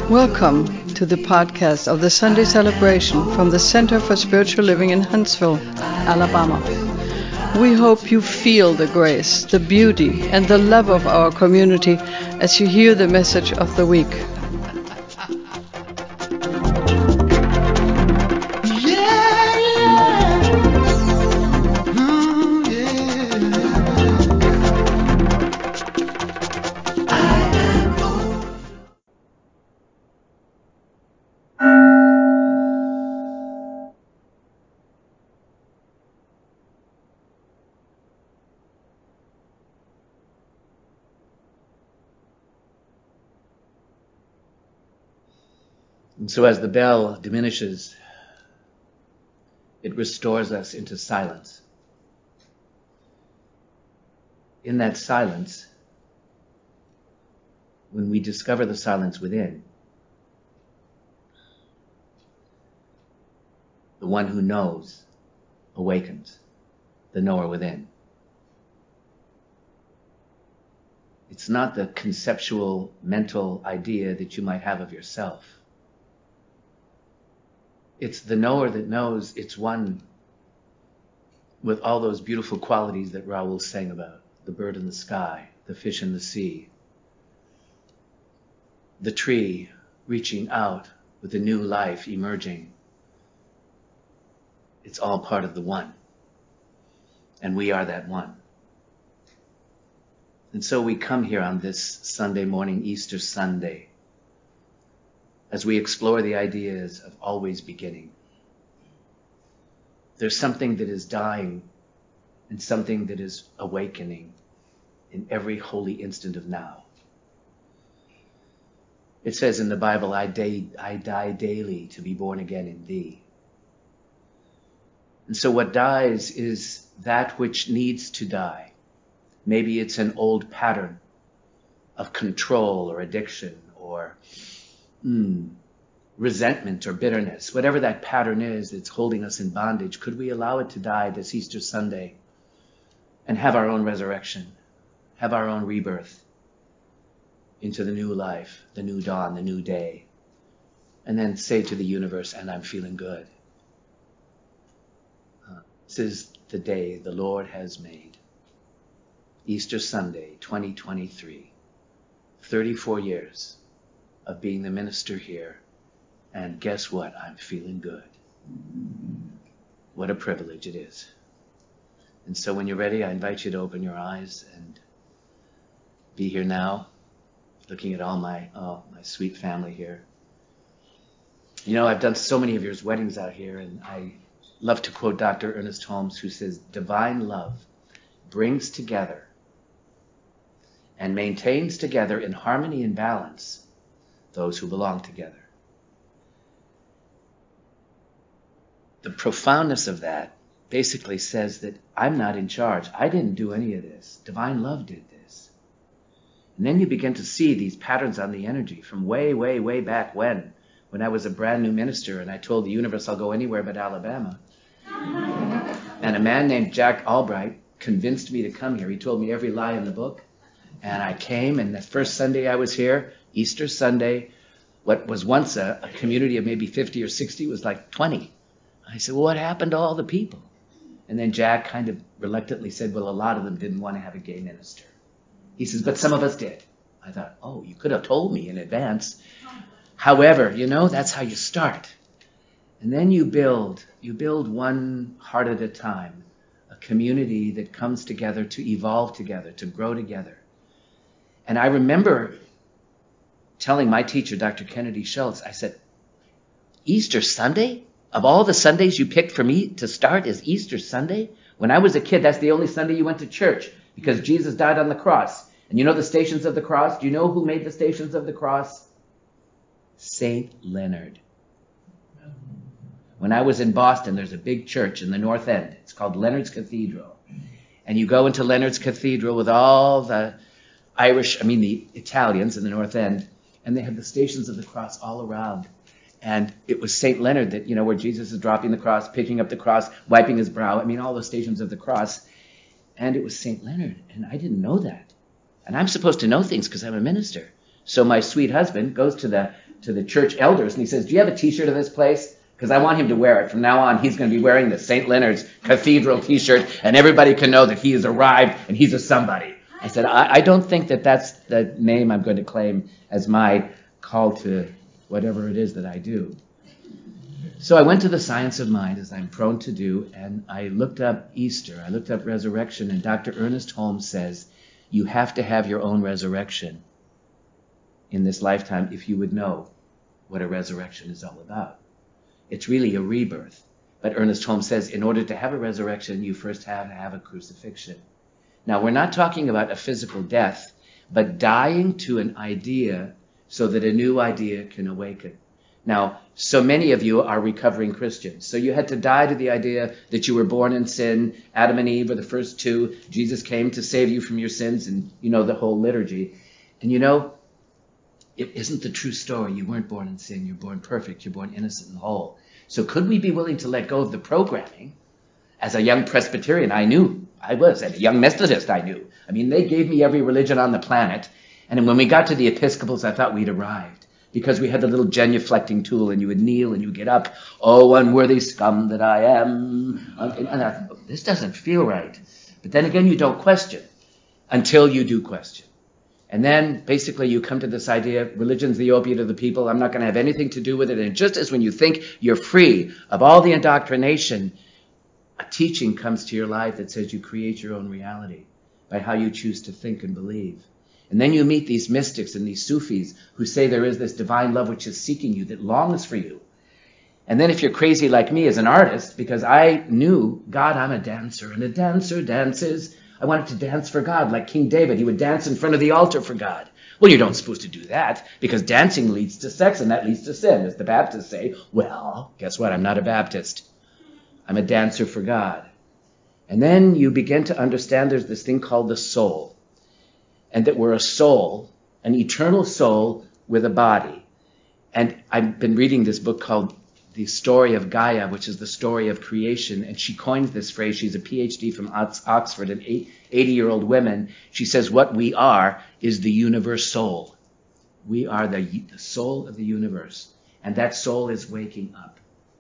Welcome to the podcast of the Sunday celebration from the Center for Spiritual Living in Huntsville, Alabama. We hope you feel the grace, the beauty, and the love of our community as you hear the message of the week. And so as the bell diminishes, it restores us into silence. In that silence, when we discover the silence within, the one who knows awakens, the knower within. It's not the conceptual, mental idea that you might have of yourself. It's the knower that knows it's one with all those beautiful qualities that Raoul sang about. The bird in the sky, the fish in the sea, the tree reaching out with a new life emerging. It's all part of the one. And we are that one. And so we come here on this Sunday morning, Easter Sunday, as we explore the ideas of always beginning. There's something that is dying and something that is awakening in every holy instant of now. It says in the Bible, I die daily to be born again in thee. And so what dies is that which needs to die. Maybe it's an old pattern of control or addiction or resentment or bitterness, whatever that pattern is that's holding us in bondage. Could we allow it to die this Easter Sunday and have our own resurrection, have our own rebirth into the new life, the new dawn, the new day, and then say to the universe, and I'm feeling good. This is the day the Lord has made. Easter Sunday, 2023, 34 years of being the minister here. And guess what? I'm feeling good. What a privilege it is. And so when you're ready, I invite you to open your eyes and be here now, looking at all my sweet family here. You know, I've done so many of your weddings out here, and I love to quote Dr. Ernest Holmes, who says, divine love brings together and maintains together in harmony and balance those who belong together. The profoundness of that basically says that I'm not in charge. I didn't do any of this. Divine love did this. And then you begin to see these patterns on the energy from way, way, way back when I was a brand new minister and I told the universe I'll go anywhere but Alabama. And a man named Jack Albright convinced me to come here. He told me every lie in the book. And I came, and the first Sunday I was here, Easter Sunday, what was once a community of maybe 50 or 60 was like 20. I said, well, what happened to all the people? And then Jack kind of reluctantly said, well, a lot of them didn't want to have a gay minister. He says, but some of us did. I thought, oh, you could have told me in advance. However, you know, that's how you start. And then you build one heart at a time, a community that comes together to evolve together, to grow together. And I remember telling my teacher, Dr. Kennedy Schultz, I said, Easter Sunday? Of all the Sundays you picked for me to start is Easter Sunday? When I was a kid, that's the only Sunday you went to church because Jesus died on the cross. And you know the Stations of the Cross? Do you know who made the Stations of the Cross? St. Leonard. When I was in Boston, there's a big church in the North End. It's called Leonard's Cathedral. And you go into Leonard's Cathedral with all the the Italians in the North End, and they have the Stations of the Cross all around. And it was St. Leonard that, you know, where Jesus is dropping the cross, picking up the cross, wiping his brow. all the Stations of the Cross. And it was St. Leonard, and I didn't know that. And I'm supposed to know things because I'm a minister. So my sweet husband goes to to the church elders, and he says, do you have a t-shirt of this place? Because I want him to wear it. From now on, he's going to be wearing the St. Leonard's Cathedral t-shirt, and everybody can know that he has arrived and he's a somebody. I said, I don't think that that's the name I'm going to claim as my call to whatever it is that I do. So I went to the Science of Mind, as I'm prone to do, and I looked up Easter. I looked up resurrection, and Dr. Ernest Holmes says, you have to have your own resurrection in this lifetime if you would know what a resurrection is all about. It's really a rebirth. But Ernest Holmes says, in order to have a resurrection, you first have to have a crucifixion. Now, we're not talking about a physical death, but dying to an idea so that a new idea can awaken. Now, so many of you are recovering Christians. So you had to die to the idea that you were born in sin. Adam and Eve were the first two. Jesus came to save you from your sins, and you know the whole liturgy. And you know, it isn't the true story. You weren't born in sin. You're born perfect. You're born innocent and whole. So could we be willing to let go of the programming? As a young Presbyterian, I knew I was. As a young Methodist, I knew. I mean, they gave me every religion on the planet. And when we got to the Episcopals, I thought we'd arrived. Because we had the little genuflecting tool, and you would kneel and you would get up. Oh, unworthy scum that I am. And I thought, this doesn't feel right. But then again, you don't question until you do question. And then basically you come to this idea, religion's the opiate of the people. I'm not going to have anything to do with it. And just as when you think you're free of all the indoctrination, a teaching comes to your life that says you create your own reality by how you choose to think and believe. And then you meet these mystics and these Sufis who say there is this divine love which is seeking you, that longs for you. And then if you're crazy like me as an artist, because I knew, God, I'm a dancer, and a dancer dances. I wanted to dance for God like King David. He would dance in front of the altar for God. Well, you don't supposed to do that, because dancing leads to sex, and that leads to sin. As the Baptists say, well, guess what? I'm not a Baptist. I'm a dancer for God. And then you begin to understand there's this thing called the soul. And that we're a soul, an eternal soul with a body. And I've been reading this book called The Story of Gaia, which is the story of creation. And she coined this phrase. She's a PhD from Oxford, an 80-year-old woman. She says what we are is the universe soul. We are the soul of the universe. And that soul is waking up.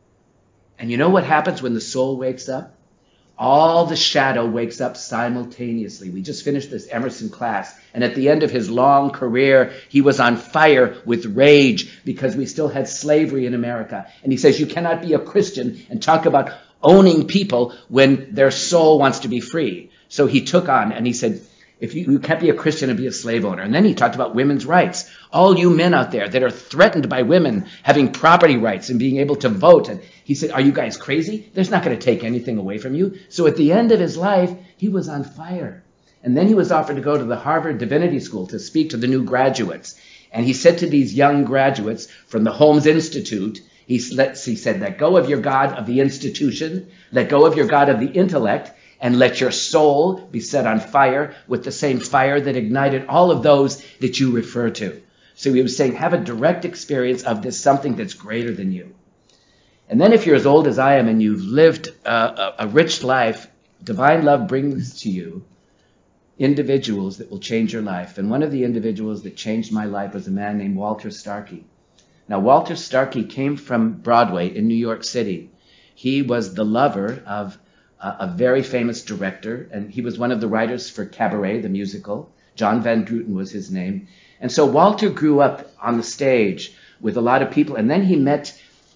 And you know what happens when the soul wakes up? All the shadow wakes up simultaneously. We just finished this Emerson class, and at the end of his long career, he was on fire with rage because we still had slavery in America. And he says, you cannot be a Christian and talk about owning people when their soul wants to be free. So he took on, and he said, if you can't be a Christian and be a slave owner. And then he talked about women's rights. All you men out there that are threatened by women having property rights and being able to vote. And he said, are you guys crazy? There's not going to take anything away from you. So at the end of his life, he was on fire. And then he was offered to go to the Harvard Divinity School to speak to the new graduates. And he said to these young graduates from the Holmes Institute, he said, let go of your God of the institution, let go of your God of the intellect, and let your soul be set on fire with the same fire that ignited all of those that you refer to. So he was saying, have a direct experience of this something that's greater than you. And then if you're as old as I am and you've lived a rich life, divine love brings to you individuals that will change your life. And one of the individuals that changed my life was a man named Walter Starkey. Now, Walter Starkey came from Broadway in New York City. He was the lover of a very famous director, and he was one of the writers for Cabaret, the musical. John Van Druten was his name. And so Walter grew up on the stage with a lot of people, and then he met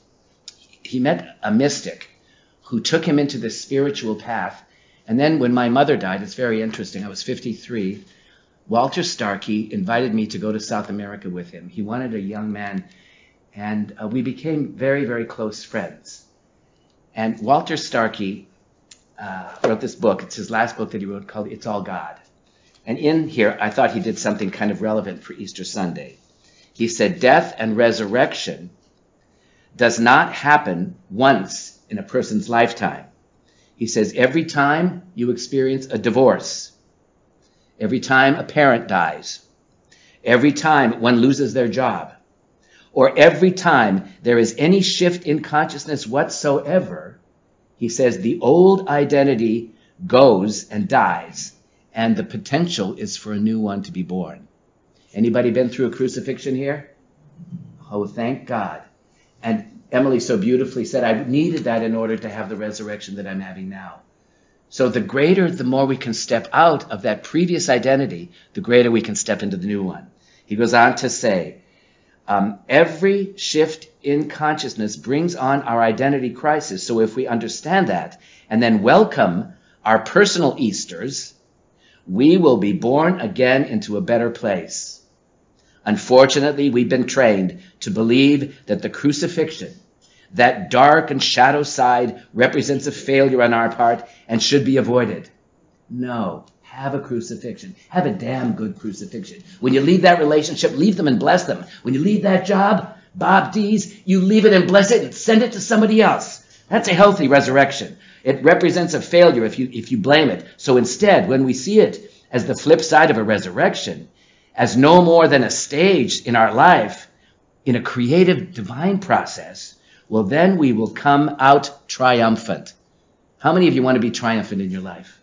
a mystic who took him into this spiritual path. And then when my mother died, it's very interesting, I was 53, Walter Starkey invited me to go to South America with him. He wanted a young man, and we became very, very close friends. And Walter Starkey wrote this book. It's his last book that he wrote called It's All God. And in here, I thought he did something kind of relevant for Easter Sunday. He said, death and resurrection does not happen once in a person's lifetime. He says, every time you experience a divorce, every time a parent dies, every time one loses their job, or every time there is any shift in consciousness whatsoever, he says the old identity goes and dies, and the potential is for a new one to be born. Anybody been through a crucifixion here? Oh, thank God. And Emily so beautifully said, I needed that in order to have the resurrection that I'm having now. So the more we can step out of that previous identity, the greater we can step into the new one. He goes on to say, every shift in consciousness brings on our identity crisis. So if we understand that and then welcome our personal Easters, we will be born again into a better place. Unfortunately, we've been trained to believe that the crucifixion, that dark and shadow side, represents a failure on our part and should be avoided. No, have a crucifixion. Have a damn good crucifixion. When you leave that relationship, leave them and bless them. When you leave that job, Bob D's, you leave it and bless it and send it to somebody else. That's a healthy resurrection. It represents a failure if you blame it. So instead, when we see it as the flip side of a resurrection, as no more than a stage in our life, in a creative divine process, well, then we will come out triumphant. How many of you want to be triumphant in your life?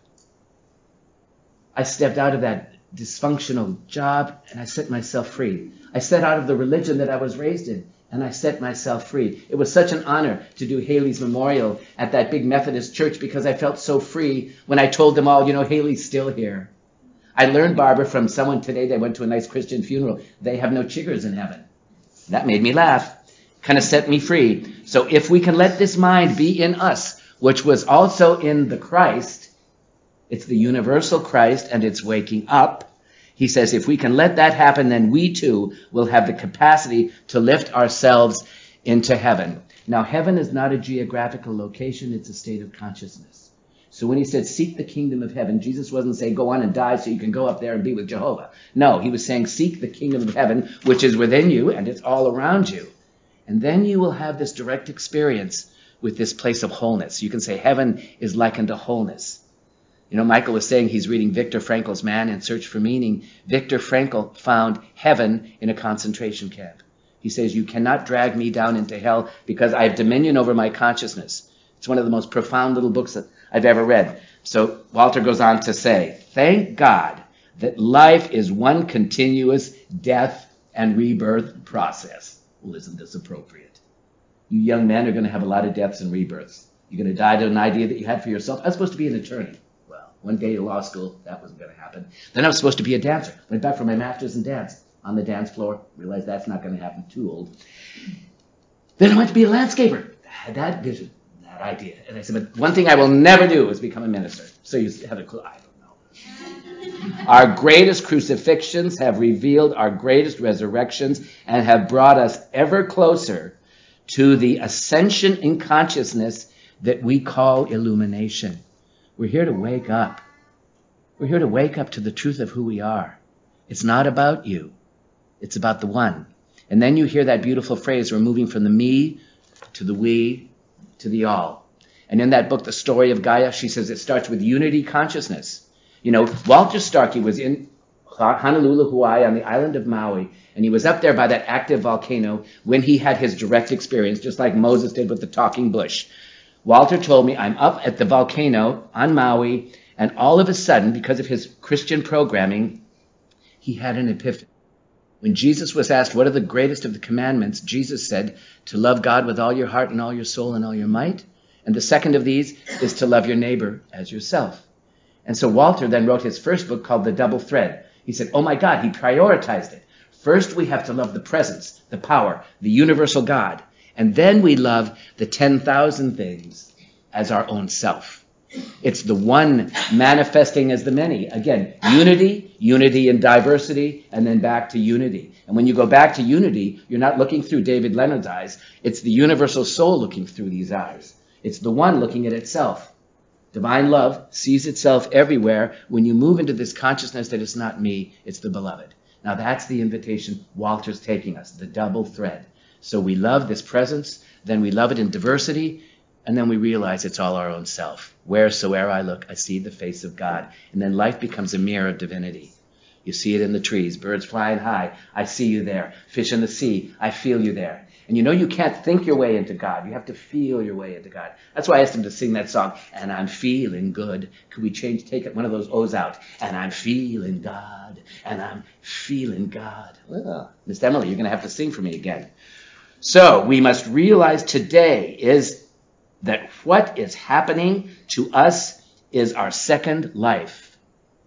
I stepped out of that dysfunctional job and I set myself free. I stepped out of the religion that I was raised in and I set myself free. It was such an honor to do Haley's memorial at that big Methodist church because I felt so free when I told them all, Haley's still here. I learned, Barbara, from someone today, they went to a nice Christian funeral. They have no chiggers in heaven. That made me laugh. Kind of set me free. So if we can let this mind be in us, which was also in the Christ, it's the universal Christ and it's waking up. He says if we can let that happen, then we too will have the capacity to lift ourselves into heaven. Now, heaven is not a geographical location. It's a state of consciousness. So when he said, seek the kingdom of heaven, Jesus wasn't saying, go on and die so you can go up there and be with Jehovah. No, he was saying, seek the kingdom of heaven, which is within you and it's all around you. And then you will have this direct experience with this place of wholeness. You can say heaven is likened to wholeness. Michael was saying he's reading Viktor Frankl's Man in Search for Meaning. Viktor Frankl found heaven in a concentration camp. He says, you cannot drag me down into hell because I have dominion over my consciousness. It's one of the most profound little books that I've ever read. So Walter goes on to say, thank God that life is one continuous death and rebirth process. Well, isn't this appropriate? You young men are going to have a lot of deaths and rebirths. You're going to die to an idea that you had for yourself. I was supposed to be an attorney. Well, one day to law school, that wasn't going to happen. Then I was supposed to be a dancer. Went back for my master's in dance. On the dance floor, realized that's not going to happen, too old. Then I went to be a landscaper. I had that vision, that idea. And I said, but one thing I will never do is become a minister. So you have a clue. I don't know. Our greatest crucifixions have revealed our greatest resurrections and have brought us ever closer to the ascension in consciousness that we call illumination. We're here to wake up. We're here to wake up to the truth of who we are. It's not about you. It's about the one. And then you hear that beautiful phrase, we're moving from the me to the we to the all. And in that book, The Story of Gaia, she says it starts with unity consciousness. Walter Starkey was in Honolulu, Hawaii, on the island of Maui, and he was up there by that active volcano when he had his direct experience, just like Moses did with the talking bush. Walter told me, I'm up at the volcano on Maui, and all of a sudden, because of his Christian programming, he had an epiphany. When Jesus was asked, what are the greatest of the commandments? Jesus said, to love God with all your heart and all your soul and all your might. And the second of these is to love your neighbor as yourself. And so Walter then wrote his first book called The Double Thread. He said, oh my God, he prioritized it. First, we have to love the presence, the power, the universal God. And then we love the 10,000 things as our own self. It's the one manifesting as the many. Again, unity in diversity, and then back to unity. And when you go back to unity, you're not looking through David Leonard's eyes. It's the universal soul looking through these eyes. It's the one looking at itself. Divine love sees itself everywhere. When you move into this consciousness that it's not me, it's the beloved. Now that's the invitation Walter's taking us, the double thread. So we love this presence, then we love it in diversity, and then we realize it's all our own self. Wheresoever I look, I see the face of God. And then life becomes a mirror of divinity. You see it in the trees, birds flying high. I see you there. Fish in the sea. I feel you there. And you know you can't think your way into God. You have to feel your way into God. That's why I asked him to sing that song, and I'm feeling good. Could we take one of those O's out? And I'm feeling God, and I'm feeling God. Well, Miss Emily, you're going to have to sing for me again. So we must realize today is that what is happening to us is our second life.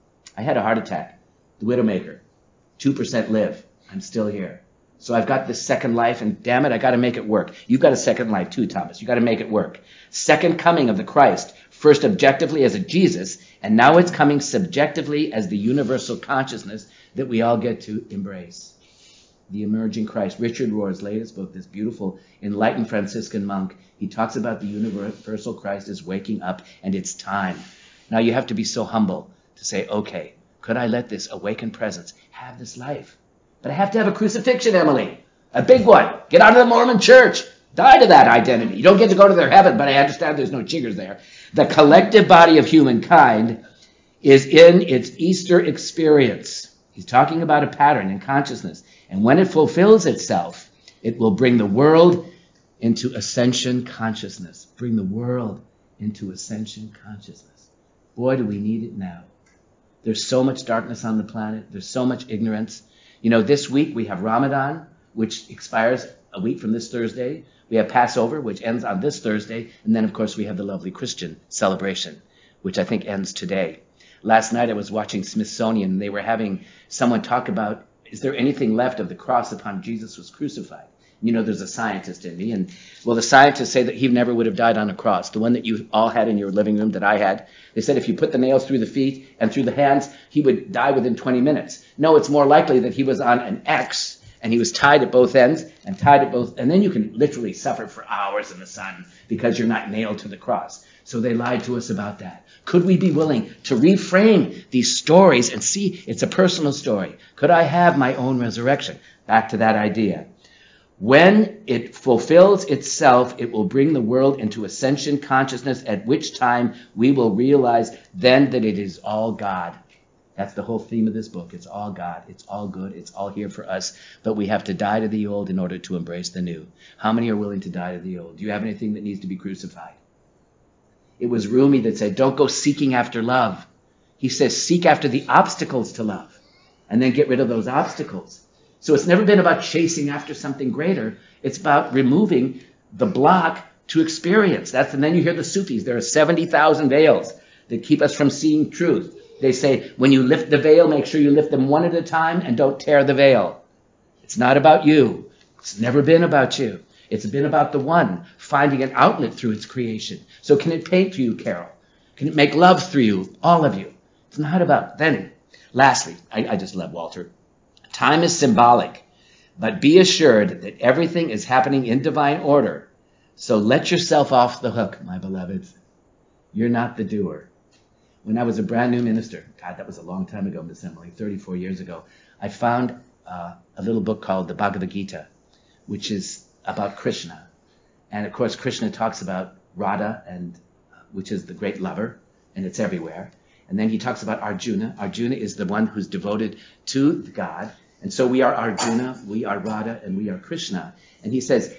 I had a heart attack, the Widowmaker, 2% live. I'm still here. So I've got this second life, and damn it, I got to make it work. You've got a second life too, Thomas. You got to make it work. Second coming of the Christ, first objectively as a Jesus, and now it's coming subjectively as the universal consciousness that we all get to embrace. The emerging Christ. Richard Rohr's latest book, this beautiful enlightened Franciscan monk, he talks about the universal Christ as waking up, and it's time. Now you have to be so humble to say, okay, could I let this awakened presence have this life? But I have to have a crucifixion, Emily. A big one. Get out of the Mormon church. Die to that identity. You don't get to go to their heaven, but I understand there's no chiggers there. The collective body of humankind is in its Easter experience. He's talking about a pattern in consciousness. And when it fulfills itself, it will bring the world into ascension consciousness. Bring the world into ascension consciousness. Boy, do we need it now. There's so much darkness on the planet. There's so much ignorance. You know, this week we have Ramadan, which expires a week from this Thursday. We have Passover, which ends on this Thursday. And then, of course, we have the lovely Christian celebration, which I think ends today. Last night I was watching Smithsonian, and they were having someone talk about, is there anything left of the cross upon Jesus was crucified? You know, there's a scientist in me. And, well, the scientists say that he never would have died on a cross. The one that you all had in your living room that I had. They said if you put the nails through the feet and through the hands, he would die within 20 minutes. No, it's more likely that he was on an X and he was tied at both ends and tied at both. And then you can literally suffer for hours in the sun because you're not nailed to the cross. So they lied to us about that. Could we be willing to reframe these stories and see it's a personal story? Could I have my own resurrection? Back to that idea. When it fulfills itself, it will bring the world into ascension consciousness, at which time we will realize then that it is all God. That's the whole theme of this book. It's all God. It's all good. It's all here for us. But we have to die to the old in order to embrace the new. How many are willing to die to the old? Do you have anything that needs to be crucified? It was Rumi that said, don't go seeking after love. He says, seek after the obstacles to love, and then get rid of those obstacles. So it's never been about chasing after something greater. It's about removing the block to experience. And then you hear the Sufis. There are 70,000 veils that keep us from seeing truth. They say, when you lift the veil, make sure you lift them one at a time and don't tear the veil. It's not about you. It's never been about you. It's been about the one finding an outlet through its creation. So can it paint through you, Carol? Can it make love through you, all of you? It's not about then. Lastly, I just love Walter. Time is symbolic, but be assured that everything is happening in divine order. So let yourself off the hook, my beloveds. You're not the doer. When I was a brand new minister, God, that was a long time ago, Miss Emily, 34 years ago, I found a little book called the Bhagavad Gita, which is about Krishna. And of course, Krishna talks about Radha, which is the great lover, and it's everywhere. And then he talks about Arjuna. Arjuna is the one who's devoted to God. And so we are Arjuna, we are Radha, and we are Krishna. And he says,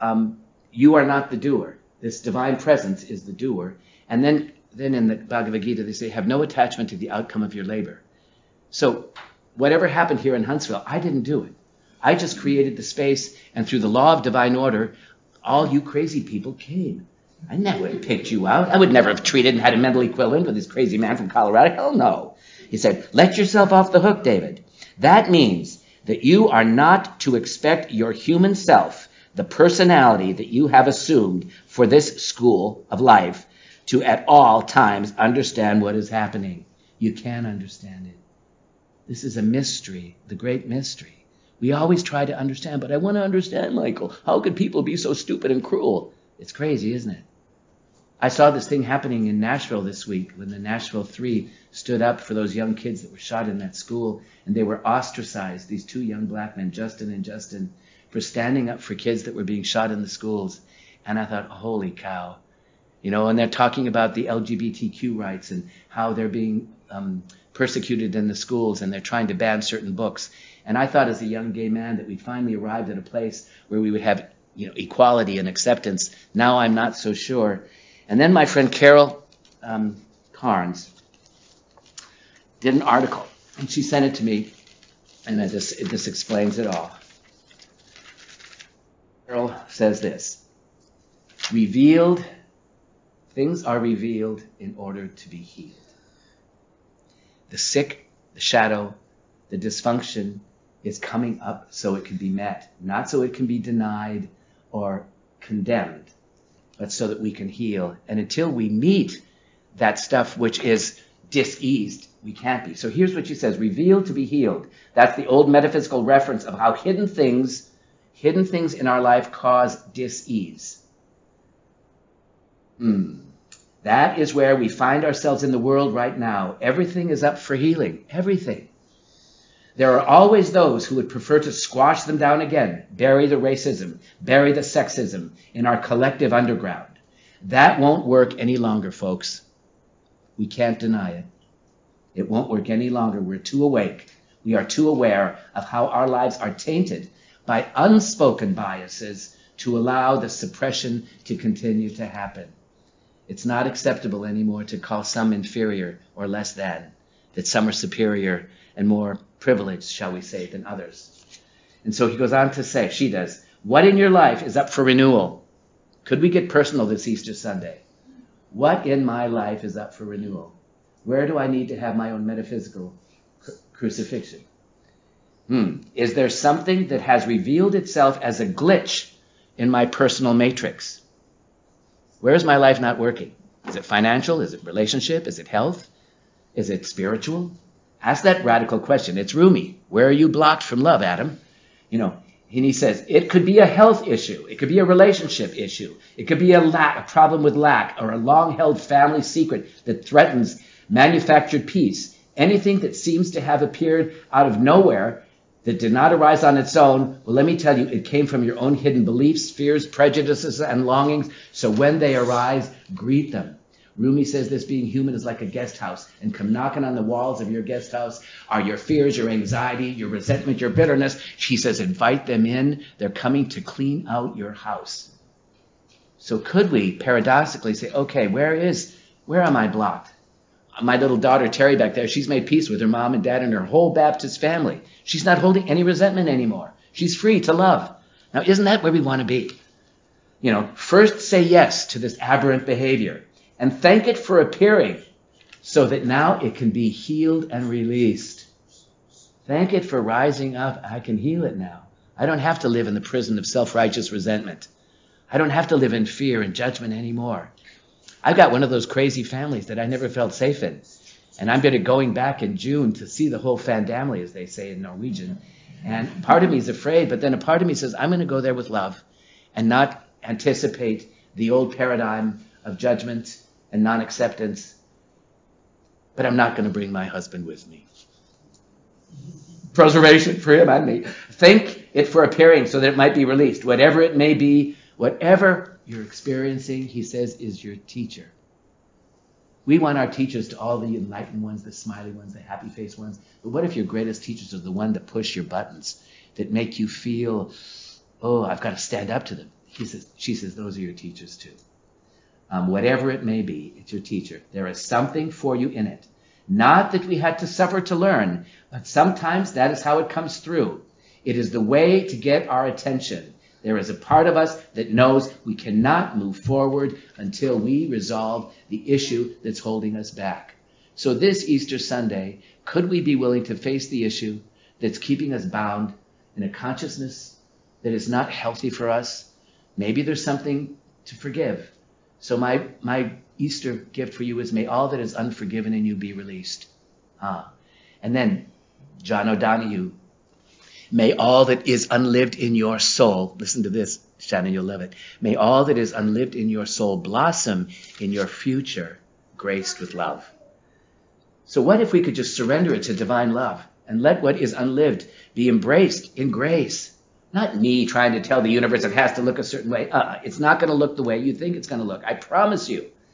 you are not the doer. This divine presence is the doer. And then in the Bhagavad Gita, they say, have no attachment to the outcome of your labor. So whatever happened here in Huntsville, I didn't do it. I just created the space, and through the law of divine order, all you crazy people came. I never picked you out. I would never have treated and had a mental equivalent with this crazy man from Colorado. Hell no. He said, let yourself off the hook, David. That means that you are not to expect your human self, the personality that you have assumed for this school of life, to at all times understand what is happening. You can't understand it. This is a mystery, the great mystery. We always try to understand, but I want to understand, Michael. How could people be so stupid and cruel? It's crazy, isn't it? I saw this thing happening in Nashville this week when the Nashville 3 stood up for those young kids that were shot in that school, and they were ostracized, these two young black men, Justin and Justin, for standing up for kids that were being shot in the schools. And I thought, holy cow. And they're talking about the LGBTQ rights and how they're being persecuted in the schools, and they're trying to ban certain books. And I thought as a young gay man that we finally arrived at a place where we would have equality and acceptance. Now I'm not so sure. And then my friend Carol Carnes did an article, and she sent it to me, and this explains it all. Carol says this: things are revealed in order to be healed. The sick, the shadow, the dysfunction is coming up so it can be met, not so it can be denied or condemned, but so that we can heal. And until we meet that stuff which is diseased, we can't be. So here's what she says: revealed to be healed. That's the old metaphysical reference of how hidden things in our life cause dis-ease. That is where we find ourselves in the world right now. Everything is up for healing. Everything. There are always those who would prefer to squash them down again, bury the racism, bury the sexism in our collective underground. That won't work any longer, folks. We can't deny it. It won't work any longer. We're too awake. We are too aware of how our lives are tainted by unspoken biases to allow the suppression to continue to happen. It's not acceptable anymore to call some inferior or less than, that some are superior and more privileged, shall we say, than others. And so he goes on to say, she does, what in your life is up for renewal? Could we get personal this Easter Sunday? What in my life is up for renewal? Where do I need to have my own metaphysical crucifixion? Is there something that has revealed itself as a glitch in my personal matrix? Where is my life not working? Is it financial? Is it relationship? Is it health? Is it spiritual? Ask that radical question. It's Rumi. Where are you blocked from love, Adam? And he says, it could be a health issue. It could be a relationship issue. It could be a problem with lack, or a long-held family secret that threatens manufactured peace. Anything that seems to have appeared out of nowhere, that did not arise on its own, well, let me tell you, it came from your own hidden beliefs, fears, prejudices, and longings. So when they arise, greet them. Rumi says this being human is like a guest house, and come knocking on the walls of your guest house are your fears, your anxiety, your resentment, your bitterness. She says, invite them in. They're coming to clean out your house. So could we paradoxically say, okay, where am I blocked? My little daughter, Terry, back there, she's made peace with her mom and dad and her whole Baptist family. She's not holding any resentment anymore. She's free to love. Now, isn't that where we want to be? First say yes to this aberrant behavior and thank it for appearing so that now it can be healed and released. Thank it for rising up. I can heal it now. I don't have to live in the prison of self-righteous resentment. I don't have to live in fear and judgment anymore. I've got one of those crazy families that I never felt safe in. And I'm going to going back in June to see the whole family, as they say in Norwegian. And part of me is afraid, but then a part of me says, I'm going to go there with love and not anticipate the old paradigm of judgment and non-acceptance. But I'm not going to bring my husband with me. Preservation for him and me. Thank it for appearing so that it might be released. Whatever it may be, whatever you're experiencing, he says, is your teacher. We want our teachers to all the enlightened ones, the smiley ones, the happy face ones. But what if your greatest teachers are the one that push your buttons, that make you feel, I've got to stand up to them? She says, those are your teachers too. Whatever it may be, it's your teacher. There is something for you in it. Not that we had to suffer to learn, but sometimes that is how it comes through. It is the way to get our attention. There is a part of us that knows we cannot move forward until we resolve the issue that's holding us back. So this Easter Sunday, could we be willing to face the issue that's keeping us bound in a consciousness that is not healthy for us? Maybe there's something to forgive. So my Easter gift for you is, may all that is unforgiven in you be released. And then John O'Donohue, may all that is unlived in your soul, listen to this, Shannon, you'll love it. May all that is unlived in your soul blossom in your future, graced with love. So what if we could just surrender it to divine love and let what is unlived be embraced in grace? Not me trying to tell the universe it has to look a certain way. It's not going to look the way you think it's going to look. I promise you.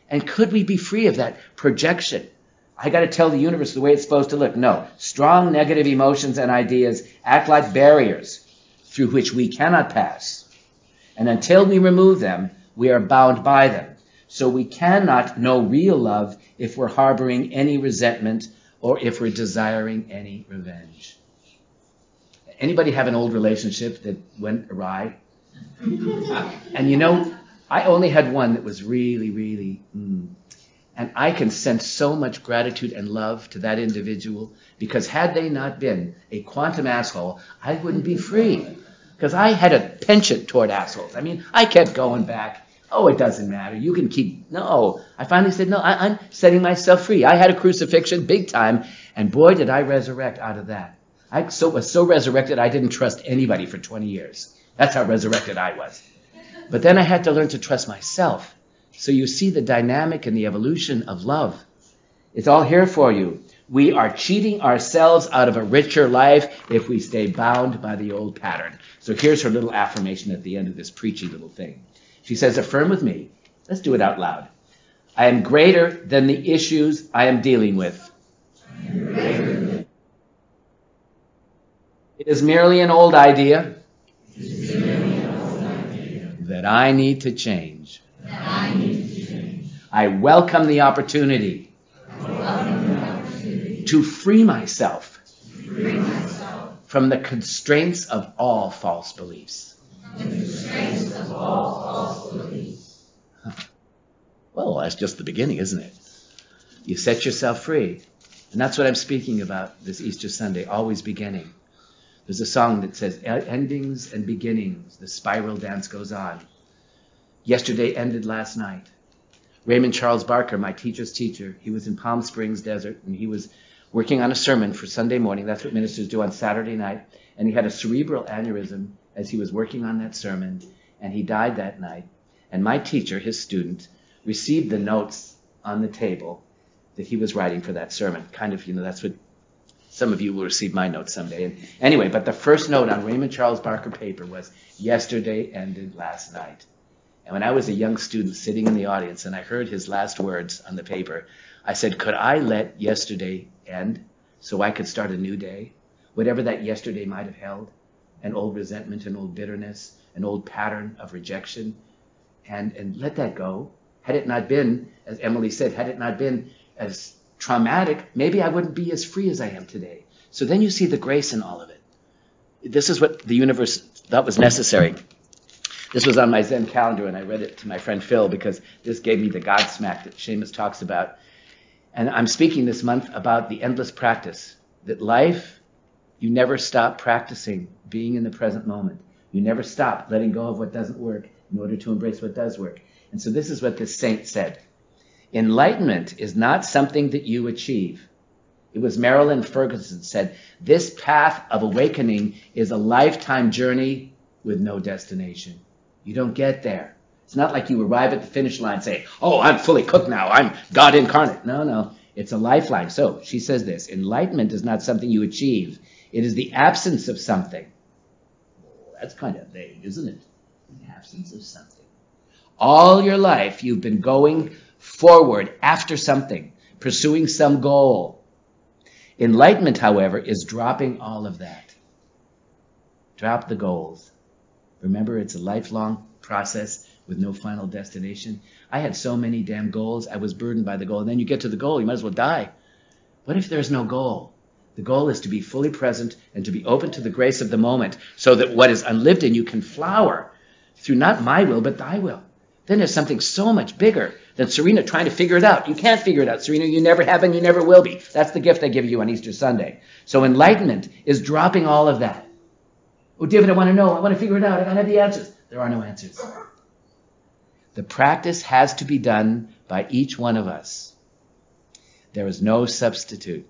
And could we be free of that projection? I got to tell the universe the way it's supposed to look. No. Strong negative emotions and ideas act like barriers through which we cannot pass. And until we remove them, we are bound by them. So we cannot know real love if we're harboring any resentment or if we're desiring any revenge. Anybody have an old relationship that went awry? And you know, I only had one that was really, really... And I can sense so much gratitude and love to that individual, because had they not been a quantum asshole, I wouldn't be free. Because I had a penchant toward assholes. I mean, I kept going back. Oh, it doesn't matter. You can keep... No. I finally said, no, I'm setting myself free. I had a crucifixion big time, and boy, did I resurrect out of that. I was so resurrected, I didn't trust anybody for 20 years. That's how resurrected I was. But then I had to learn to trust myself. So you see the dynamic and the evolution of love. It's all here for you. We are cheating ourselves out of a richer life if we stay bound by the old pattern. So here's her little affirmation at the end of this preachy little thing. She says, affirm with me. Let's do it out loud. I am greater than the issues I am dealing with. It is merely an old idea that I need to change. I welcome the opportunity to free myself from the constraints of all false beliefs. Well, that's just the beginning, isn't it? You set yourself free. And that's what I'm speaking about this Easter Sunday, always beginning. There's a song that says, endings and beginnings, the spiral dance goes on. Yesterday ended last night. Raymond Charles Barker, my teacher's teacher, he was in Palm Springs Desert, and he was working on a sermon for Sunday morning. That's what ministers do on Saturday night. And he had a cerebral aneurysm as he was working on that sermon, and he died that night. And my teacher, his student, received the notes on the table that he was writing for that sermon. Kind of, that's what some of you will receive my notes someday. And anyway, but the first note on Raymond Charles Barker paper was, yesterday ended last night. And when I was a young student sitting in the audience and I heard his last words on the paper, I said, could I let yesterday end so I could start a new day? Whatever that yesterday might have held, an old resentment, an old bitterness, an old pattern of rejection, and let that go. Had it not been, as Emily said, had it not been as traumatic, maybe I wouldn't be as free as I am today. So then you see the grace in all of it. This is what the universe thought was necessary. This was on my Zen calendar, and I read it to my friend Phil because this gave me the Godsmack that Seamus talks about. And I'm speaking this month about the endless practice, that life, you never stop practicing being in the present moment. You never stop letting go of what doesn't work in order to embrace what does work. And so this is what this saint said. Enlightenment is not something that you achieve. It was Marilyn Ferguson said, this path of awakening is a lifetime journey with no destination. You don't get there. It's not like you arrive at the finish line and say, oh, I'm fully cooked now. I'm God incarnate. No. It's a lifeline. So she says this, enlightenment is not something you achieve. It is the absence of something. That's kind of vague, isn't it? The absence of something. All your life you've been going forward after something, pursuing some goal. Enlightenment, however, is dropping all of that. Drop the goals. Remember, it's a lifelong process with no final destination. I had so many damn goals, I was burdened by the goal. And then you get to the goal, you might as well die. What if there's no goal? The goal is to be fully present and to be open to the grace of the moment so that what is unlived in you can flower through not my will, but thy will. Then there's something so much bigger than Serena trying to figure it out. You can't figure it out, Serena. You never have and you never will be. That's the gift I give you on Easter Sunday. So enlightenment is dropping all of that. Oh, David, I want to know. I want to figure it out. I don't have the answers. There are no answers. The practice has to be done by each one of us. There is no substitute.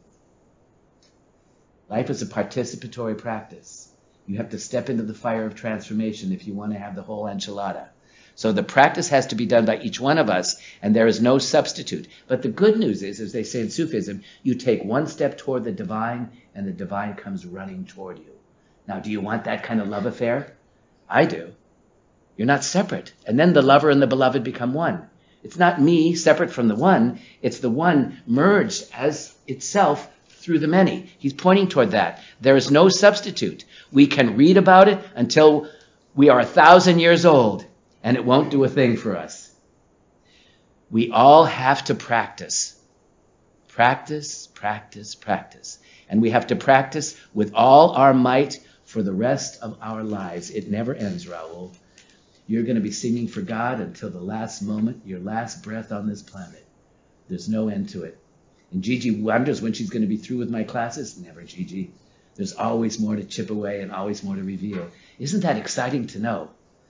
Life is a participatory practice. You have to step into the fire of transformation if you want to have the whole enchilada. So the practice has to be done by each one of us, and there is no substitute. But the good news is, as they say in Sufism, you take one step toward the divine, and the divine comes running toward you. Now, do you want that kind of love affair? I do. You're not separate. And then the lover and the beloved become one. It's not me separate from the one. It's the one merged as itself through the many. He's pointing toward that. There is no substitute. We can read about it until we are 1,000 years old, and it won't do a thing for us. We all have to practice. Practice, practice, practice. And we have to practice with all our might for the rest of our lives. It never ends, Raul. You're going to be singing for God until the last moment, your last breath on this planet. There's no end to it. And Gigi wonders when she's going to be through with my classes. Never, Gigi. There's always more to chip away and always more to reveal. Isn't that exciting to know?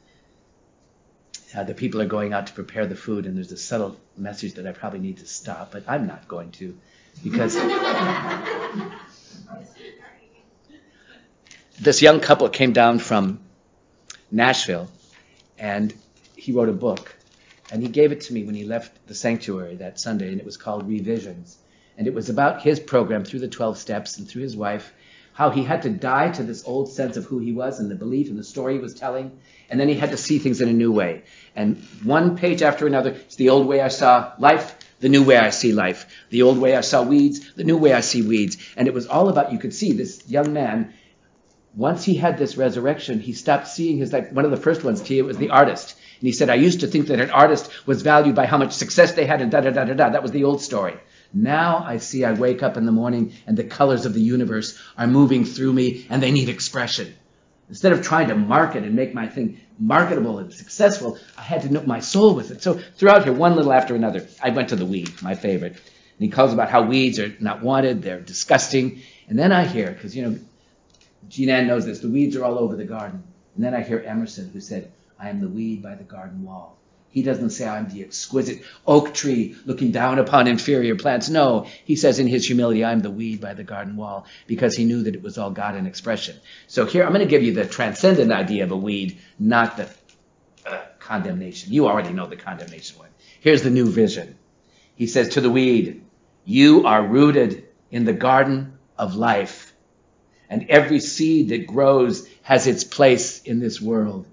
The people are going out to prepare the food, and there's a subtle message that I probably need to stop, but I'm not going to, because this young couple came down from Nashville, and he wrote a book, and he gave it to me when he left the sanctuary that Sunday, and it was called Revisions. And it was about his program through the 12 steps and through his wife, how he had to die to this old sense of who he was and the belief and the story he was telling, and then he had to see things in a new way. And one page after another, it's the old way I saw life, the new way I see life. The old way I saw weeds, the new way I see weeds. And it was all about, you could see this young man, once he had this resurrection, he stopped seeing his life. One of the first ones, Tia, was the artist. And he said, I used to think that an artist was valued by how much success they had and da-da-da-da-da. That was the old story. Now I see, I wake up in the morning and the colors of the universe are moving through me and they need expression. Instead of trying to market and make my thing marketable and successful, I had to know my soul with it. So throughout here, one little after another, I went to the weed, my favorite. And he calls about how weeds are not wanted, they're disgusting. And then I hear, because, Jean Ann knows this, the weeds are all over the garden. And then I hear Emerson, who said, I am the weed by the garden wall. He doesn't say I'm the exquisite oak tree looking down upon inferior plants. No, he says in his humility, I'm the weed by the garden wall, because he knew that it was all God in expression. So here, I'm going to give you the transcendent idea of a weed, not the condemnation. You already know the condemnation one. Here's the new vision. He says to the weed, you are rooted in the garden of life, and every seed that grows has its place in this world.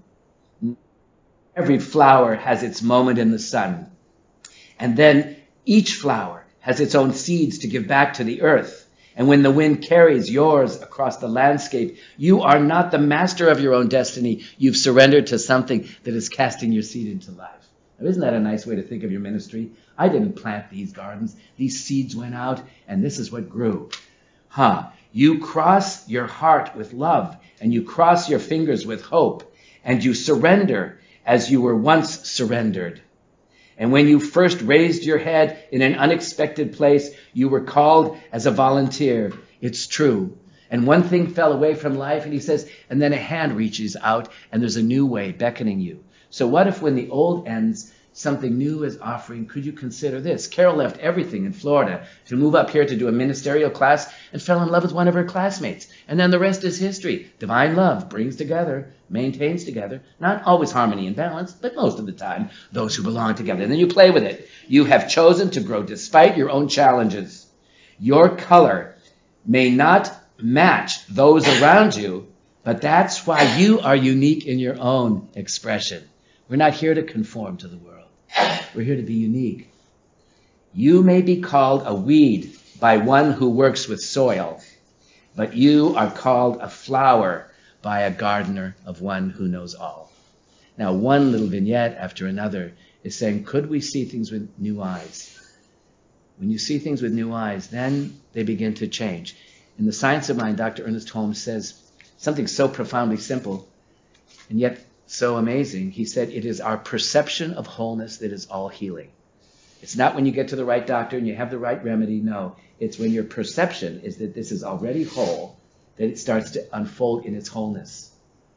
Every flower has its moment in the sun. And then each flower has its own seeds to give back to the earth. And when the wind carries yours across the landscape, you are not the master of your own destiny. You've surrendered to something that is casting your seed into life. Now, isn't that a nice way to think of your ministry? I didn't plant these gardens. These seeds went out, and this is what grew. You cross your heart with love, and you cross your fingers with hope, and you surrender as you were once surrendered. And when you first raised your head in an unexpected place, you were called as a volunteer. It's true. And one thing fell away from life, and he says, and then a hand reaches out, and there's a new way beckoning you. So what if when the old ends, something new is offering? Could you consider this? Carol left everything in Florida to move up here to do a ministerial class and fell in love with one of her classmates. And then the rest is history. Divine love brings together, maintains together, not always harmony and balance, but most of the time, those who belong together. And then you play with it. You have chosen to grow despite your own challenges. Your color may not match those around you, but that's why you are unique in your own expression. We're not here to conform to the world. We're here to be unique. You may be called a weed by one who works with soil, but you are called a flower by a gardener of one who knows all. Now, one little vignette after another is saying, could we see things with new eyes? When you see things with new eyes, then they begin to change. In The Science of Mind, Dr. Ernest Holmes says something so profoundly simple and yet so amazing. He said, it is our perception of wholeness that is all healing. It's not when you get to the right doctor and you have the right remedy. No, it's when your perception is that this is already whole, that it starts to unfold in its wholeness.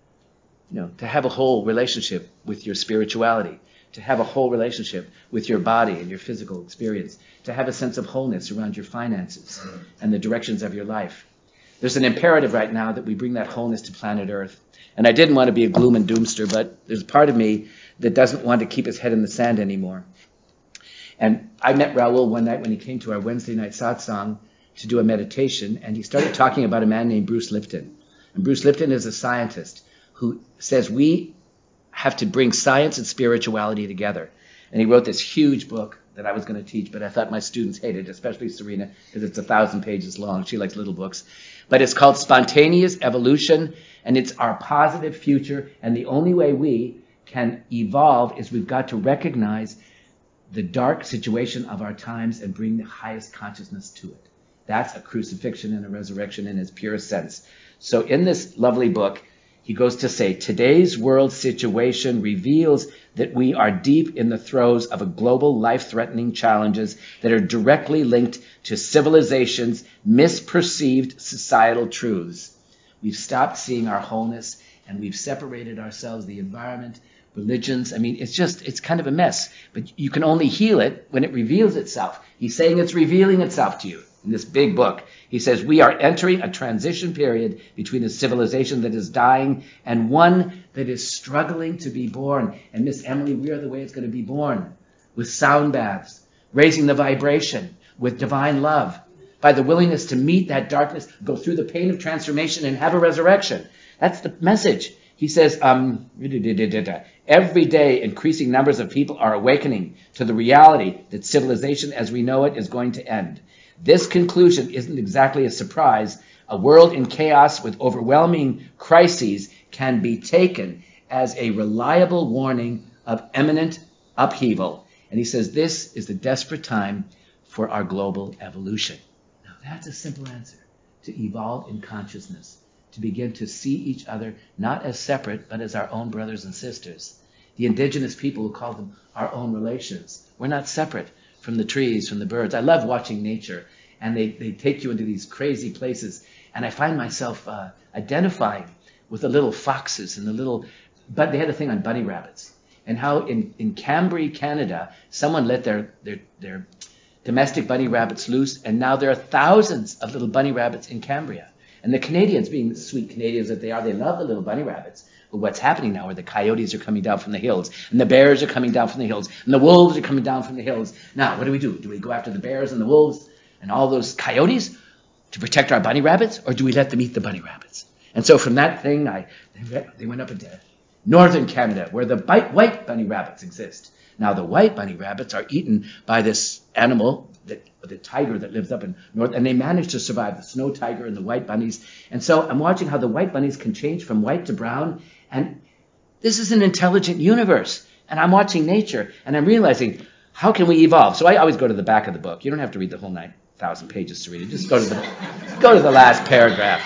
To have a whole relationship with your spirituality, to have a whole relationship with your body and your physical experience, to have a sense of wholeness around your finances and the directions of your life. There's an imperative right now that we bring that wholeness to planet Earth. And I didn't want to be a gloom and doomster, but there's a part of me that doesn't want to keep his head in the sand anymore. And I met Raul one night when he came to our Wednesday night satsang to do a meditation, and he started talking about a man named Bruce Lipton. And Bruce Lipton is a scientist who says we have to bring science and spirituality together. And he wrote this huge book that I was going to teach, but I thought my students hated it, especially Serena, because it's 1,000 pages long. She likes little books. But it's called Spontaneous Evolution, and it's our positive future. And the only way we can evolve is we've got to recognize the dark situation of our times and bring the highest consciousness to it. That's a crucifixion and a resurrection in its purest sense. So in this lovely book, he goes to say, today's world situation reveals that we are deep in the throes of a global life-threatening challenges that are directly linked to civilization's misperceived societal truths. We've stopped seeing our wholeness, and we've separated ourselves, the environment, religions. I mean, it's kind of a mess. But you can only heal it when it reveals itself. He's saying it's revealing itself to you in this big book. He says, we are entering a transition period between a civilization that is dying and one that is struggling to be born. And Miss Emily, we are the way it's going to be born. With sound baths, raising the vibration, with divine love, by the willingness to meet that darkness, go through the pain of transformation and have a resurrection. That's the message. He says, every day increasing numbers of people are awakening to the reality that civilization as we know it is going to end. This conclusion isn't exactly a surprise. A world in chaos with overwhelming crises can be taken as a reliable warning of imminent upheaval. And he says this is the desperate time for our global evolution. Now that's a simple answer. To evolve in consciousness. To begin to see each other not as separate, but as our own brothers and sisters. The indigenous people who call them our own relations. We're not separate from the trees, from the birds. I love watching nature, and they take you into these crazy places, and I find myself identifying with the little foxes and but they had a thing on bunny rabbits, and how in Cambrai, Canada, someone let their domestic bunny rabbits loose, and now there are thousands of little bunny rabbits in Cambria. And the Canadians, being the sweet Canadians that they are, they love the little bunny rabbits. But what's happening now are the coyotes are coming down from the hills, and the bears are coming down from the hills, and the wolves are coming down from the hills. Now, what do? Do we go after the bears and the wolves and all those coyotes to protect our bunny rabbits, or do we let them eat the bunny rabbits? And so from that thing, they went up into northern Canada, where the white bunny rabbits exist. Now, the white bunny rabbits are eaten by this animal, the tiger that lives up in north, and they manage to survive, the snow tiger and the white bunnies. And so I'm watching how the white bunnies can change from white to brown, and this is an intelligent universe. And I'm watching nature, and I'm realizing, how can we evolve? So I always go to the back of the book. You don't have to read the whole 9,000 pages to read it. Just go to the last paragraph.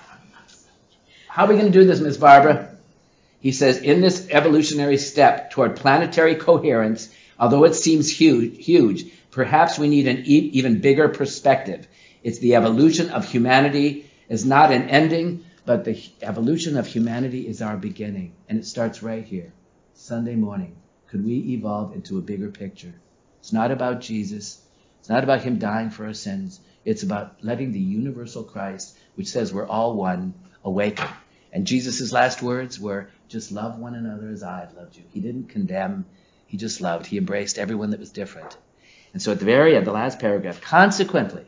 How are we going to do this, Miss Barbara? He says, in this evolutionary step toward planetary coherence, although it seems huge, perhaps we need an even bigger perspective. It's the evolution of humanity is not an ending, but the evolution of humanity is our beginning. And it starts right here, Sunday morning. Could we evolve into a bigger picture? It's not about Jesus. It's not about him dying for our sins. It's about letting the universal Christ, which says we're all one, awaken. And Jesus' last words were, just love one another as I have loved you. He didn't condemn. He just loved. He embraced everyone that was different. And so at the very end, the last paragraph, consequently,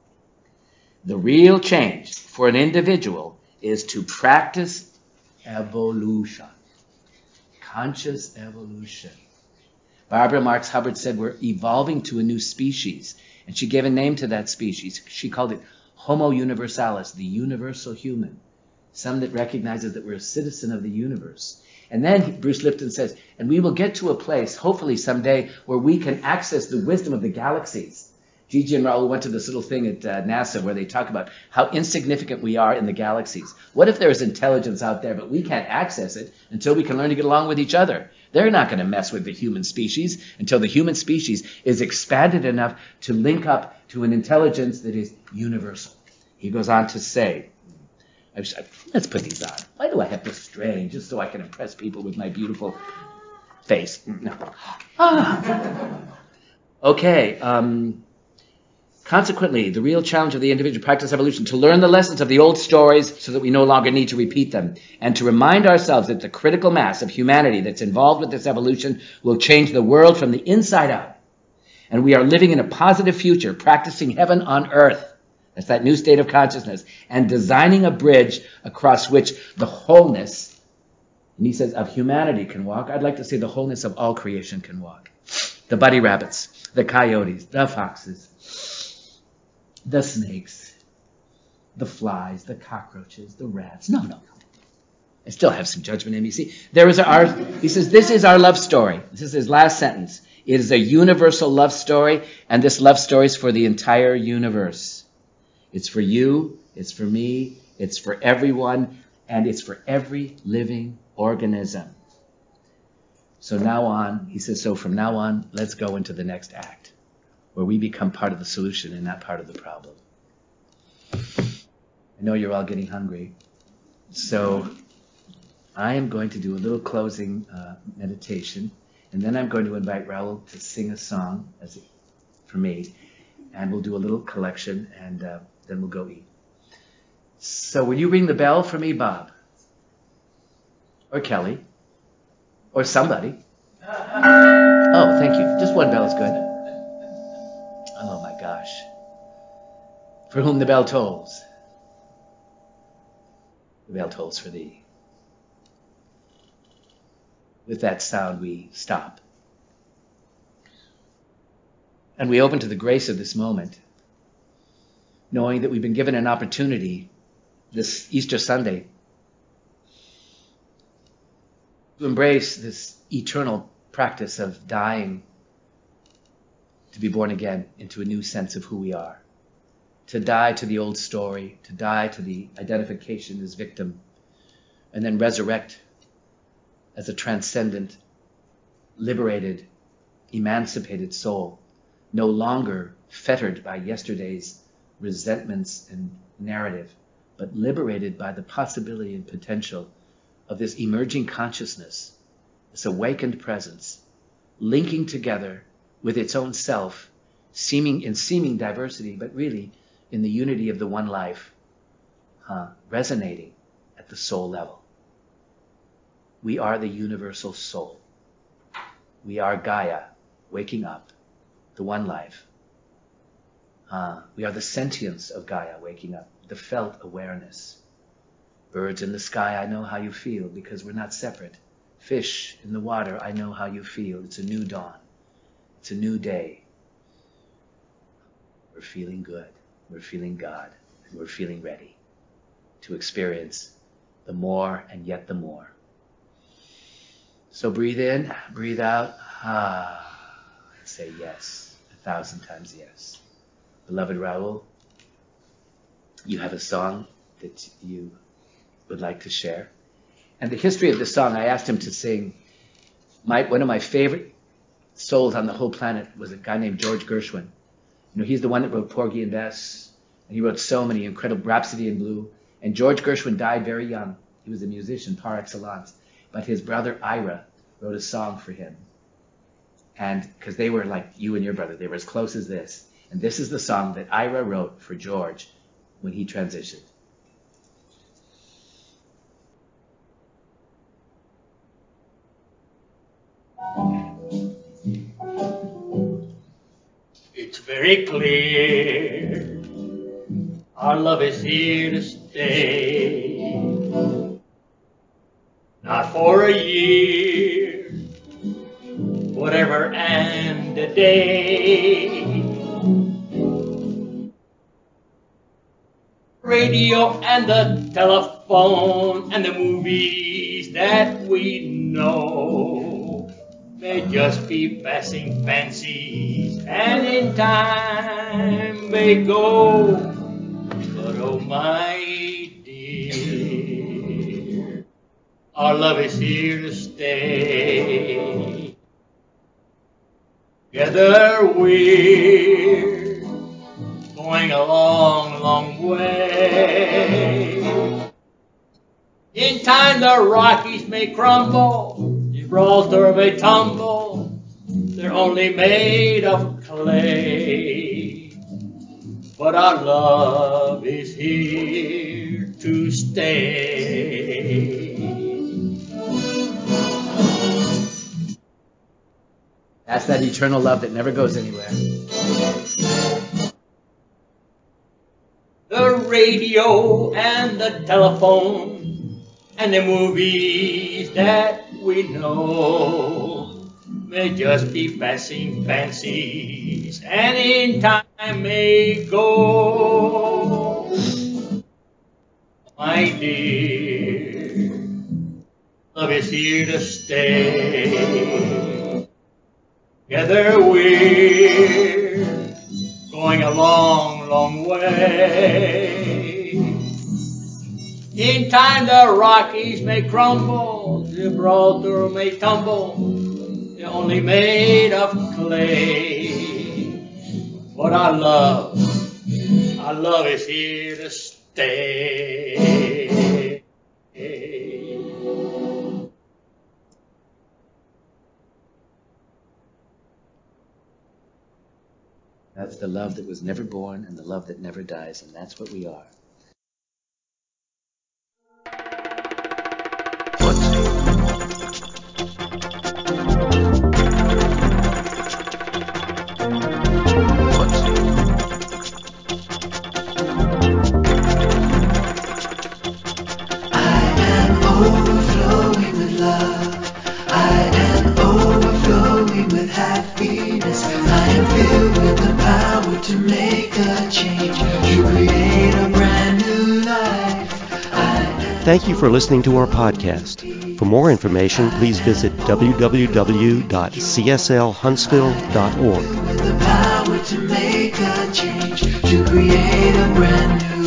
the real change for an individual is to practice evolution. Conscious evolution. Barbara Marx Hubbard said we're evolving to a new species. And she gave a name to that species. She called it Homo Universalis, the universal human. Some that recognizes that we're a citizen of the universe. And then Bruce Lipton says, and we will get to a place, hopefully someday, where we can access the wisdom of the galaxies. Gigi and Raul went to this little thing at NASA where they talk about how insignificant we are in the galaxies. What if there's intelligence out there, but we can't access it until we can learn to get along with each other? They're not going to mess with the human species until the human species is expanded enough to link up to an intelligence that is universal. He goes on to say, let's put these on. Why do I have to strain? Just so I can impress people with my beautiful face. No. Okay. Consequently, the real challenge of the individual practice evolution, to learn the lessons of the old stories so that we no longer need to repeat them, and to remind ourselves that the critical mass of humanity that's involved with this evolution will change the world from the inside out. And we are living in a positive future, practicing heaven on earth. That's that new state of consciousness, and designing a bridge across which the wholeness, and he says, of humanity can walk. I'd like to say the wholeness of all creation can walk. the bunny rabbits, the coyotes, the foxes, the snakes, the flies, the cockroaches, the rats. No. I still have some judgment in me. See, he says, this is our love story. This is his last sentence. It is a universal love story, and this love story is for the entire universe. It's for you, it's for me, it's for everyone, and it's for every living organism. So now on, he says, so from now on, let's go into the next act, where we become part of the solution and not part of the problem. I know you're all getting hungry, so I am going to do a little closing meditation, and then I'm going to invite Raul to sing a song for me, and we'll do a little collection, and then we'll go eat. So will you ring the bell for me, Bob? Or Kelly? Or somebody? Oh, thank you. Just one bell is good. Oh my gosh. For whom the bell tolls, the bell tolls for thee. With that sound, we stop. And we open to the grace of this moment, knowing that we've been given an opportunity this Easter Sunday to embrace this eternal practice of dying to be born again into a new sense of who we are, to die to the old story, to die to the identification as victim, and then resurrect as a transcendent, liberated, emancipated soul, no longer fettered by yesterday's resentments and narrative, but liberated by the possibility and potential of this emerging consciousness, this awakened presence, linking together with its own self, seeming diversity, but really in the unity of the one life, resonating at the soul level. We are the universal soul. We are Gaia, waking up, the one life. We are the sentience of Gaia, waking up, the felt awareness. Birds in the sky, I know how you feel because we're not separate. Fish in the water, I know how you feel. It's a new dawn. It's a new day. We're feeling good. We're feeling God. And we're feeling ready to experience the more and yet the more. So breathe in, breathe out, and say yes, 1,000 times yes. Beloved Raul, you have a song that you would like to share. And the history of this song, I asked him to sing. One of my favorite souls on the whole planet was a guy named George Gershwin. He's the one that wrote Porgy and Bess, and he wrote so many incredible, Rhapsody in Blue. And George Gershwin died very young. He was a musician par excellence. But his brother Ira wrote a song for him. And because they were like you and your brother, they were as close as this. And this is the song that Ira wrote for George when he transitioned. It's very clear our love is here to stay. Not for a year, whatever and a day. Radio and the telephone and the movies that we know may just be passing fancies, and in time may go. But oh my dear, our love is here to stay. Together we're going a long, long way. In time the Rockies may crumble, Gibraltar may tumble, they're only made of clay. But our love is here to stay. That's that eternal love that never goes anywhere. The radio and the telephone and the movies that we know may just be passing fancies, and in time may go. My dear, love is here to stay. Together we're going a long, long way. In time the Rockies may crumble, Gibraltar may tumble, they're only made of clay. But our love is here to stay. That's the love that was never born and the love that never dies, and that's what we are. Thank you for listening to our podcast. For more information, please visit www.cslhuntsville.org.